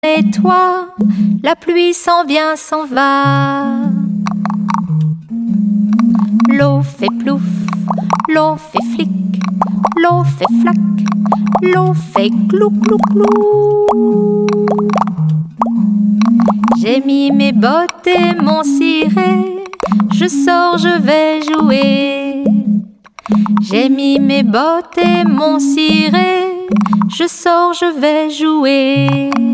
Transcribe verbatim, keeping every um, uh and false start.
Et toi, la pluie s'en vient, s'en va. L'eau fait plouf, l'eau fait flic, l'eau fait flac, l'eau fait clou clou clou. J'ai mis mes bottes et mon ciré, je sors, je vais jouer. J'ai mis mes bottes et mon ciré, je sors, je vais jouer.